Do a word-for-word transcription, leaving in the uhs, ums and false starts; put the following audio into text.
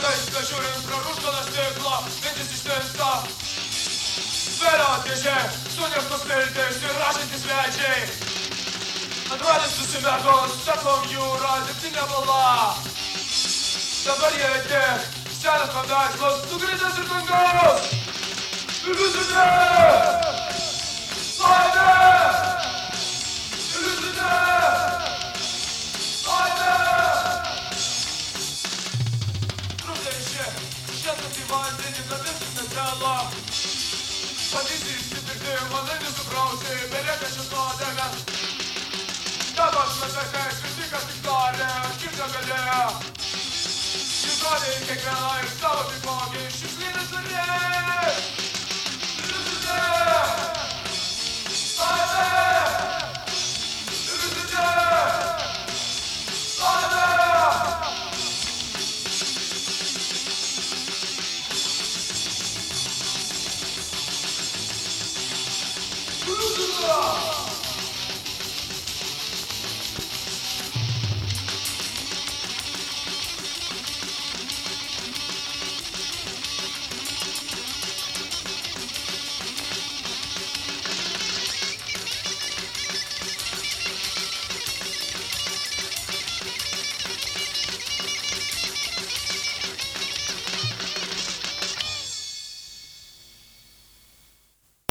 Vaizdą žiūrint pro rūškaną stiklą, mintis ištinsta. Sfera dėžė, suneštos viltis ir rašantys vedžiai. Atrodys susimerkos, sakom jūra, dirbtinė bala. Dabar jie tik senas paveikslas, nukritęs ir dangaus. Iliuzinė! Laimė! Iliuzinė! Laimė! Trukdėjuši, šiandien į vandenį, nabirtis netelą. Bandysi išsipirkti, manai nesuprausi, berėkėčias nuodėmės. Dabar šlapekai, kritikas tik darė, kaip negalėjo. Jis rodė kiekvieną iš savo taipogi, šis lydas norėjo.